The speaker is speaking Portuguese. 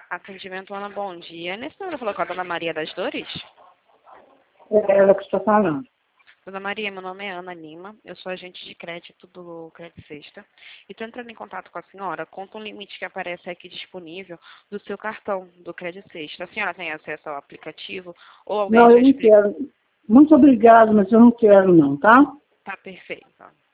Atendimento, Ana, bom dia. Nesse número falou com a Dona Maria das Dores? É ela que está falando. Dona Maria, meu nome é Ana Lima, eu sou agente de crédito do Crédito Sexta e estou entrando em contato com a senhora conta um limite que aparece aqui disponível do seu cartão do Crédito Sexta. A senhora tem acesso ao aplicativo ou alguém Não, já eu não explica? quero. Muito obrigado, mas eu não quero não, tá? Tá perfeito.